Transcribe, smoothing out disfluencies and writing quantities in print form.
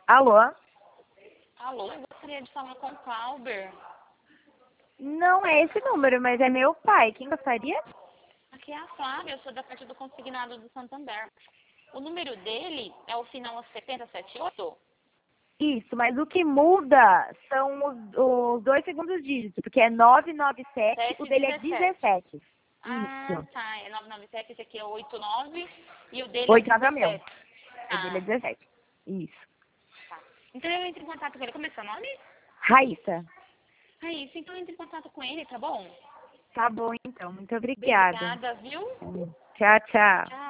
Alô? Alô, eu gostaria de falar com o Clauber. Não é esse número, mas é meu pai. Quem gostaria? Aqui é a Flávia, eu sou da parte do consignado do Santander. O número dele é o final 7078? Isso, mas o que muda são os dois segundos dígitos, porque é 997, o dele é 17. Ah, Isso. tá, é 997, esse aqui é 89 e o dele é 89 é o meu. 17. O dele é Ah, 17. Isso. tá. Então eu entro em contato com ele. Como é seu nome? Raíssa. É isso, então eu entro em contato com ele, tá bom? Tá bom, então. Muito obrigada. Obrigada, viu? Tchau, tchau. Tchau.